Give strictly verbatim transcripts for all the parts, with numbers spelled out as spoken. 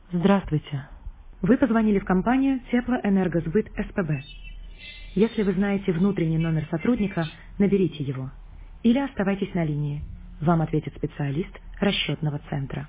Здравствуйте. Вы позвонили в компанию Теплоэнергосбыт СПБ. Если вы знаете внутренний номер сотрудника, наберите его. Или оставайтесь на линии. Вам ответит специалист расчетного центра.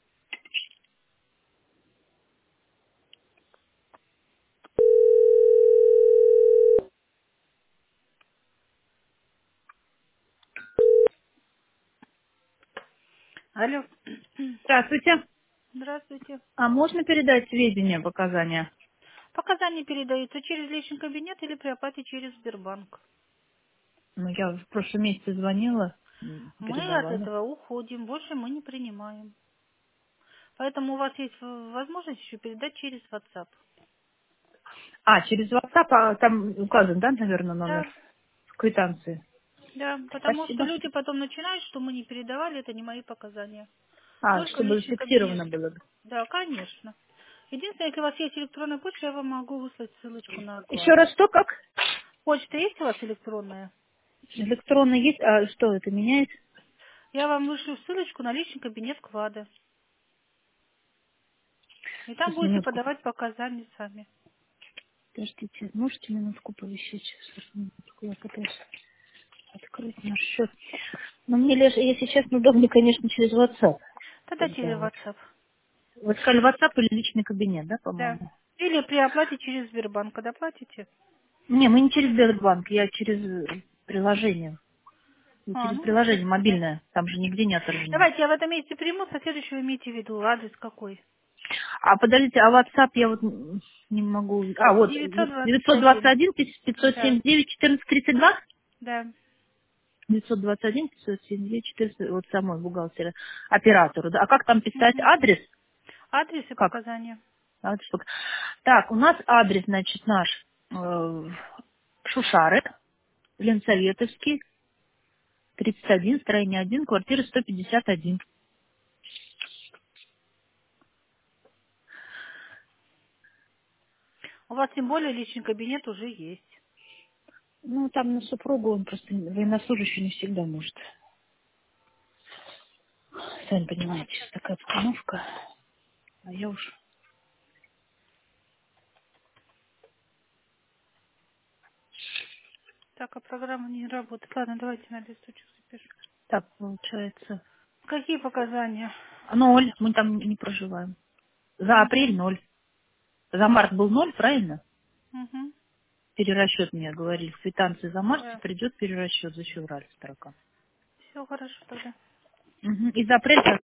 Алло. Здравствуйте. Здравствуйте. А можно передать сведения, показания? Показания передаются через личный кабинет или при оплате через Сбербанк. Ну, я в прошлом месяце звонила, м, Мы от передавала. этого уходим, больше мы не принимаем. Поэтому у вас есть в- возможность еще передать через WhatsApp. А, через WhatsApp, а там указан, да, наверное, номер Да, в квитанции? да, потому что Спасибо. люди потом начинают, что мы не передавали, это не мои показания. А, Только чтобы личный кабинет. зафиксировано было. Да, конечно. Единственное, если у вас есть электронная почта, я вам могу выслать ссылочку на Еще оклады. раз, что, как? Почта есть у вас электронная? Электронный есть, а что это меняет? Я вам вышлю ссылочку на личный кабинет Квада. И там Сейчас, будете минутку. подавать показания сами. Подождите, можете минутку повисеть сейчас? Минутку, я пытаюсь открыть наш счет. Но мне, лишь, если честно, удобнее, конечно, через WhatsApp. Тогда Тогда через вот. WhatsApp. Вы сказали WhatsApp или личный кабинет, да, Да. по-моему? Или при оплате через Сбербанк, когда платите. Не, мы не через Сбербанк, я через э, приложение. Я А, через ну лучше. приложение Да. мобильное, там же нигде не отражено. Давайте я в этом месяце приму, со следующего имейте в виду адрес какой. А подождите, а WhatsApp я вот м, не могу... А, вот, девятьсот двадцать девятьсот двадцать один. один пятьсот Да. семьдесят девять четырнадцать тридцать два? Да. девятьсот двадцать один пятьсот семьдесят девять четырнадцать, вот самой бухгалтеру, оператору, да. А как там писать Мгм. адрес? Адрес и Как? показания. Адрес пок- Так, у нас адрес, значит, наш э, Шушары, Ленсоветовский, тридцать один, строение один, квартира сто пятьдесят один. У вас тем более личный кабинет уже есть. Ну, там на супругу он просто военнослужащий не всегда может. Сами понимаете, сейчас такая обстановка. А я уж... Так, а программа не работает. Ладно, давайте на листочек запишу. Так, получается... Какие показания? Ноль, мы там не проживаем. За апрель Угу. ноль. За март был ноль, правильно? Угу. Перерасчет мне говорили. В квитанции за март Да. придет перерасчет за февраль строка. Все хорошо тогда. Мгм. И за апрель